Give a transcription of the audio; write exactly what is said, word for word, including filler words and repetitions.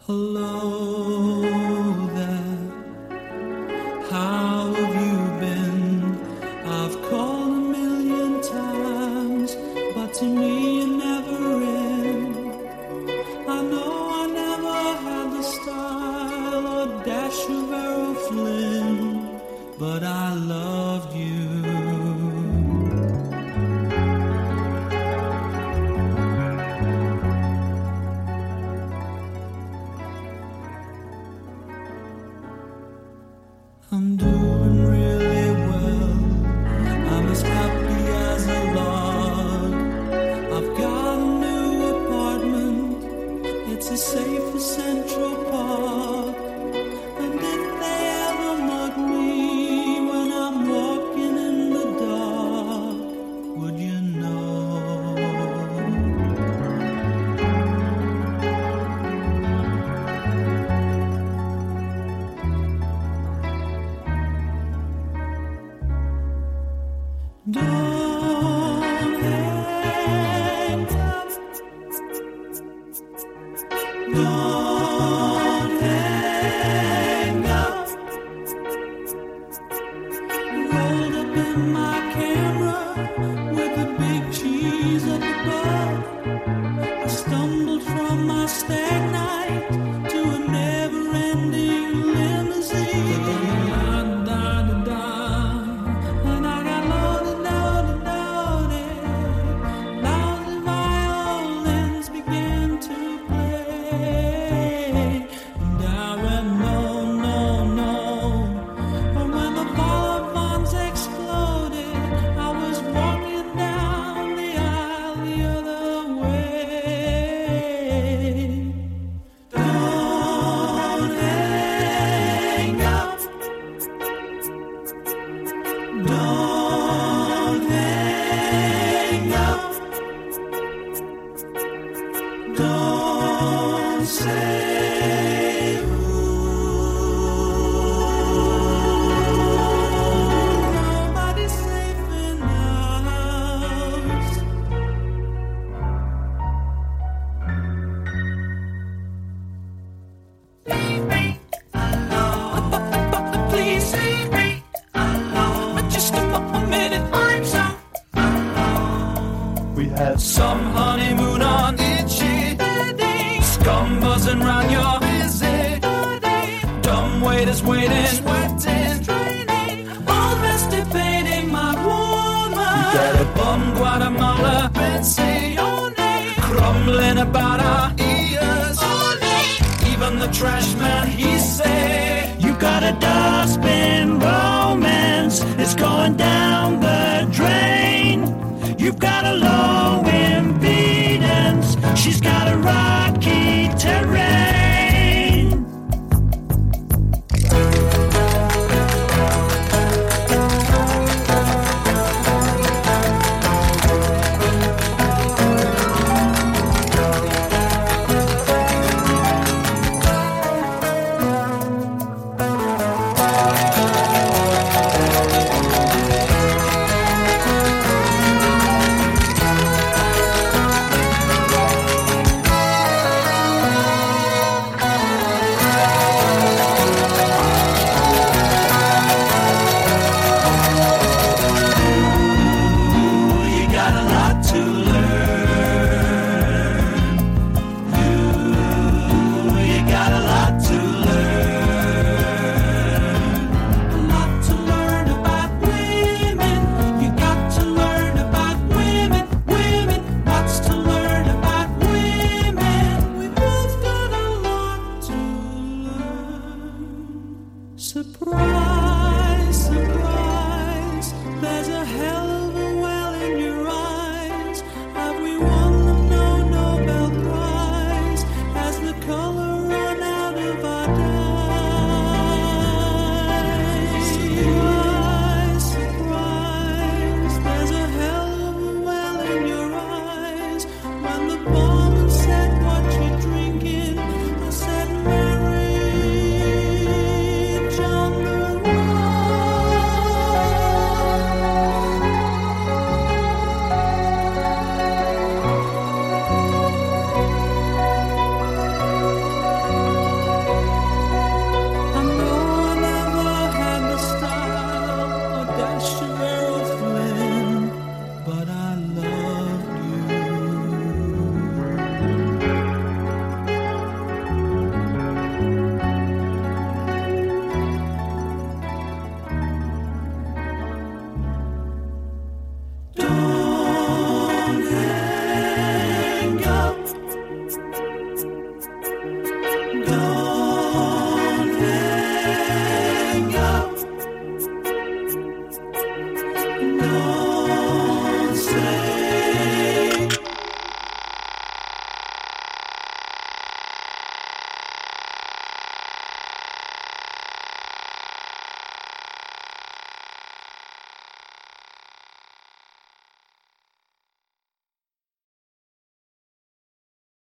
Hello there, how have you been? I've called a million times, but to me you're never in. I know I never had the style or dash of Errol Flynn, but I loved you. I'm doing really well, I'm as happy as a lark. I've got a new apartment, it's as safe as Central Park. And if they ever mug me when I'm walking in the dark, would you know? Don't hang up, don't hang up. Rolled up in my camera with the big cheese up above. I stumbled from my stag night to a never-ending limousine. Don't hang up, don't say ooh. Nobody's safe in the house. Leave me alone, please leave me alone. Just a minute, I'm so alone. We had some honeymoon on itchy, scum buzzing round your busy, dumb waiters waiting, sweating, draining, all masturbating my woman. We got a bum Guatemala, fancy, crumbling about our ears. Even the trash man, he say, you got a dustbin romance, it's going down the drain. You've got a low impedance, she's got a rocky terrain. To